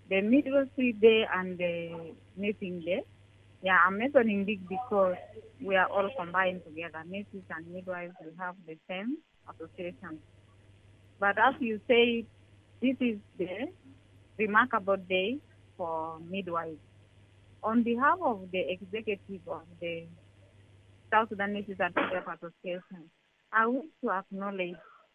the midwifery day and the nursing day. Yeah, I'm mentioning this because we are all combined together. Nurses and midwives, we have the same association. But as you say, this is the remarkable day for midwives. On behalf of the executive of the South Sudan Nurses and Midwives Association, I wish to acknowledge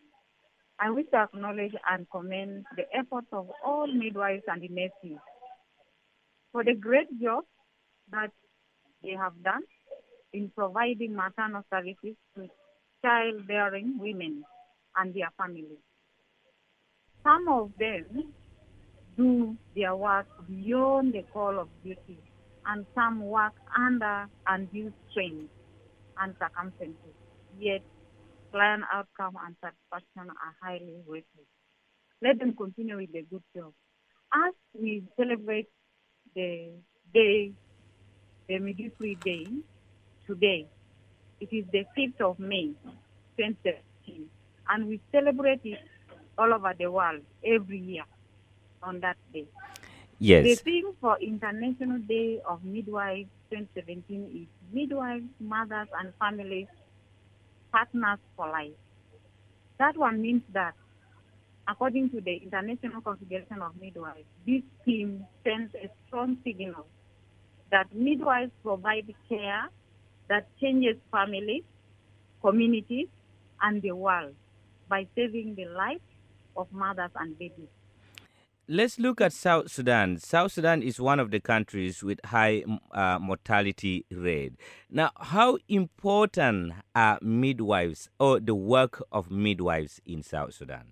and commend the efforts of all midwives and the nurses for the great job that they have done in providing maternal services to childbearing women and their families. Some of them do their work beyond the call of duty, and some work under undue strain and circumstances. Yet, client outcome and satisfaction are highly rated. Let them continue with the good job. As we celebrate the day, the midwifery day, today, it is the 5th of May, 2017, and we celebrate it all over the world every year on that day. Yes. The theme for International Day of Midwives 2017 is Midwives, Mothers, and Families, Partners for Life. That one means that, according to the International Confederation of Midwives, this theme sends a strong signal that midwives provide care that changes families, communities, and the world by saving the lives of mothers and babies. Let's look at South Sudan. South Sudan is one of the countries with high mortality rate. Now, how important are midwives or the work of midwives in South Sudan?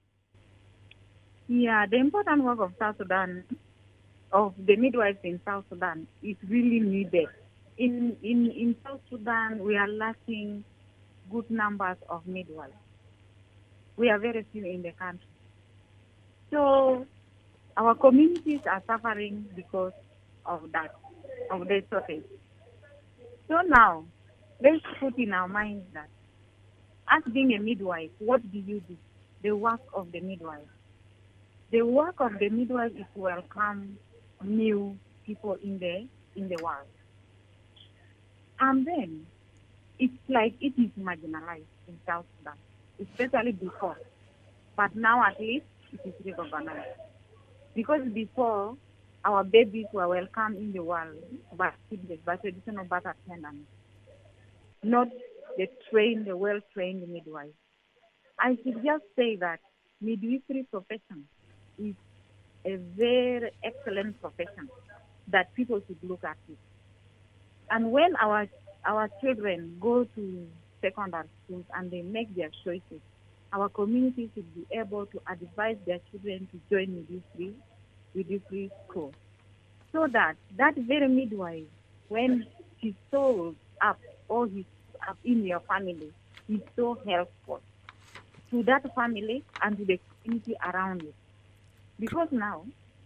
Yeah, the important work of South Sudan, of the midwives in South Sudan, is really needed. In South Sudan, we are lacking good numbers of midwives. We are very few in the country. So our communities are suffering because of that, of the shortage. So now, let's put in our minds that, as being a midwife, what do you do? The work of the midwife. The work of the midwife is to welcome new people in the world. And then, it's like it is marginalized in South Sudan, especially before. But now at least it is recognized. Because before, our babies were welcomed in the world by traditional birth attendants, not the well-trained midwives. I should just say that midwifery profession is a very excellent profession that people should look at it. And when our children go to secondary schools and they make their choices, our community should be able to advise their children to join midwifery school, so that very midwife, when he's so up or he's up in your family, is so helpful to that family and to the community around it. Because now,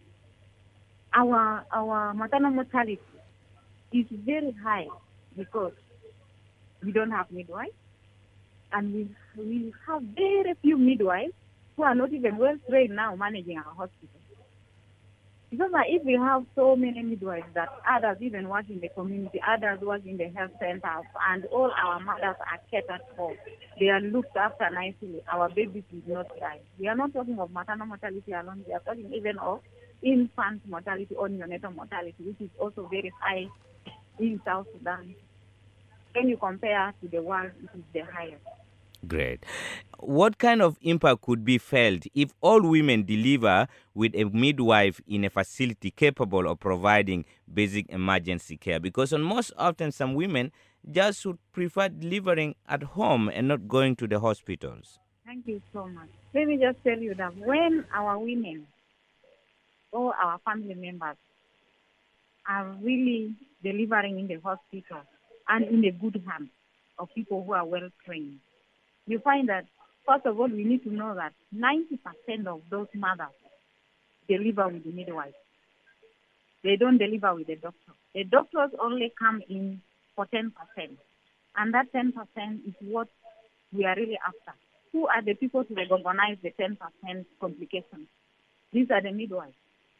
our maternal mortality is very high because we don't have midwives, and we have very few midwives who are not even well trained now managing our hospitals. Because if we have so many midwives that others even work in the community, others work in the health centers, and all our mothers are catered for, they are looked after nicely, our babies will not die. We are not talking of maternal mortality alone, we are talking even of infant mortality or neonatal mortality, which is also very high in South Sudan. When you compare to the world, it is the highest. Great. What kind of impact could be felt if all women deliver with a midwife in a facility capable of providing basic emergency care? Because most often some women just would prefer delivering at home and not going to the hospitals. Thank you so much. Let me just tell you that when our women or our family members are really delivering in the hospital and in the good hands of people who are well trained, you find that, first of all, we need to know that 90% of those mothers deliver with the midwife. They don't deliver with the doctor. The doctors only come in for 10%. And that 10% is what we are really after. Who are the people to recognize the 10% complications? These are the midwives.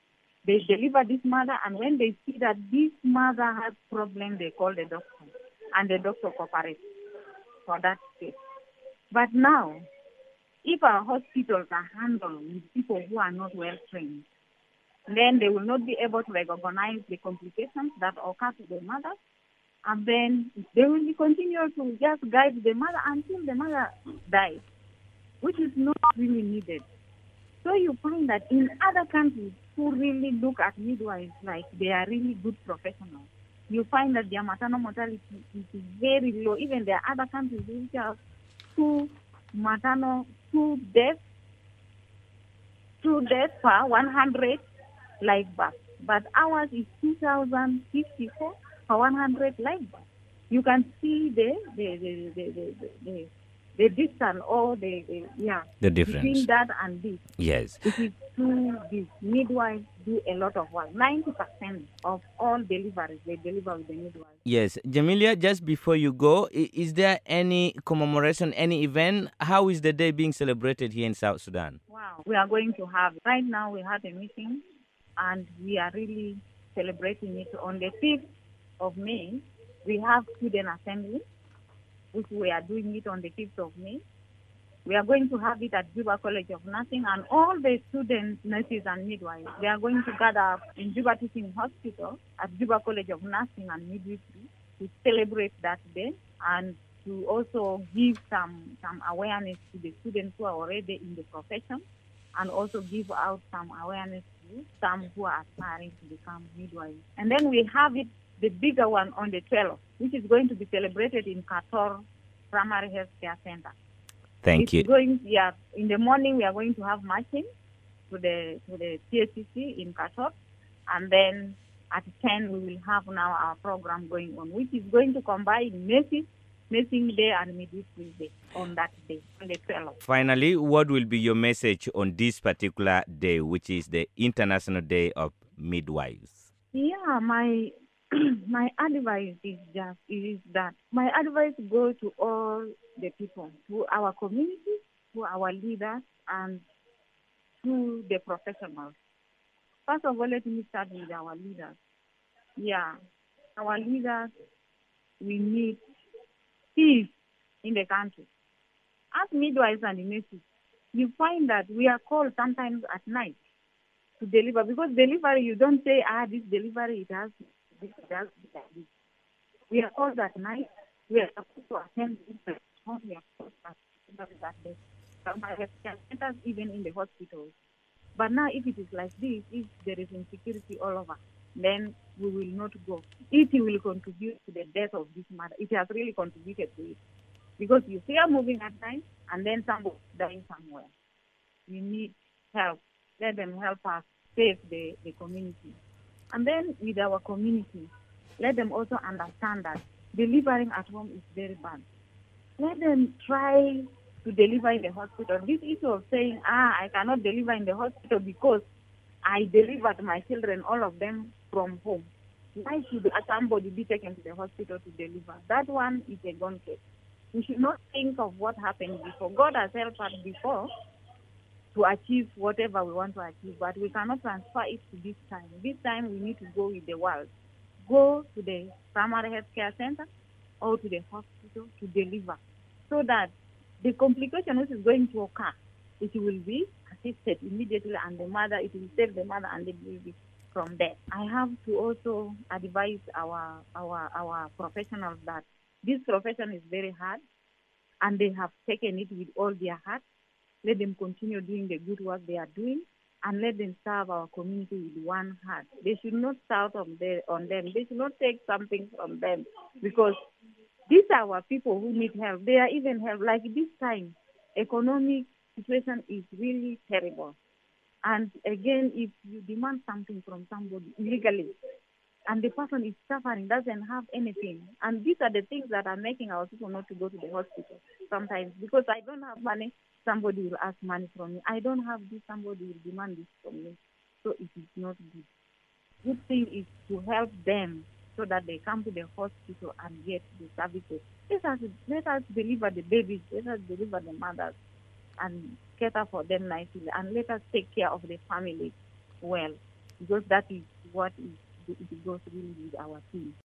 They deliver this mother, and when they see that this mother has problem, they call the doctor, and the doctor cooperates for that case. But now, if our hospitals are handled with people who are not well trained, then they will not be able to recognize the complications that occur to the mother, and then they will continue to just guide the mother until the mother dies, which is not really needed. So you find that in other countries who really look at midwives like they are really good professionals, you find that their maternal mortality is very low. Even there are other countries which have two deaths per 100 live births. But ours is 2,054 per 100 live births. You can see the distance or the difference between that and this. Yes. It is too big. Midwives do a lot of work. 90% of all deliveries, they deliver with the midwives. Yes. Jamilia, just before you go, is there any commemoration, any event? How is the day being celebrated here in South Sudan? Wow. We are going to have, right now we had a meeting, and we are really celebrating it on the 5th of May. We have student assembly, which we are doing it on the 5th of May. We are going to have it at Juba College of Nursing, and all the students, nurses, and midwives, they are going to gather in Juba Teaching Hospital at Juba College of Nursing and Midwifery to celebrate that day and to also give some awareness to the students who are already in the profession, and also give out some awareness to some who are aspiring to become midwives. And then we have it, the bigger one, on the 12th, which is going to be celebrated in Kator Primary Health Care Center. Thank you. In the morning, we are going to have marching to the TSCC in Kator, and then at 10 we will have now our program going on, which is going to combine nursing day and midwifery day on that day, on the 12th. Finally, what will be your message on this particular day, which is the International Day of Midwives? Yeah, my advice is that my advice goes to all the people, to our community, to our leaders, and to the professionals. First of all, let me start with our leaders. Yeah, our leaders, we need peace in the country. As midwives and nurses, you find that we are called sometimes at night to deliver, because delivery, you don't say, this delivery, it has this, it has this, like this. We are called at night. We are supposed to attend this. We are supposed to attend that day. Centers, even in the hospitals. But now, if it is like this, if there is insecurity all over, then we will not go. It will contribute to the death of this mother. It has really contributed to it. Because you fear moving at night, and then somebody dying somewhere. We need help. Let them help us save the community. And then with our community, let them also understand that delivering at home is very bad. Let them try to deliver in the hospital. This issue of saying, I cannot deliver in the hospital because I delivered my children, all of them, from home. Why should somebody be taken to the hospital to deliver? That one is a gone case. We should not think of what happened before. God has helped us before to achieve whatever we want to achieve, but we cannot transfer it to this time. This time we need to go with the world. Go to the primary health care center or to the hospital to deliver, so that the complication which is going to occur, it will be assisted immediately, and the mother, it will save the mother and the baby from death. I have to also advise our professionals that this profession is very hard, and they have taken it with all their heart. Let them continue doing the good work they are doing, and let them serve our community with one heart. They should not start on them. They should not take something from them, because these are our people who need help. They are even help. Like this time, economic situation is really terrible. And again, if you demand something from somebody illegally, and the person is suffering, doesn't have anything. And these are the things that are making our people not to go to the hospital sometimes. Because I don't have money, somebody will ask money from me. I don't have this, somebody will demand this from me. So it is not good. Good thing is to help them so that they come to the hospital and get the services. Let us deliver the babies, let us deliver the mothers, and cater for them nicely, and let us take care of the family well. because that is what it goes really with our team.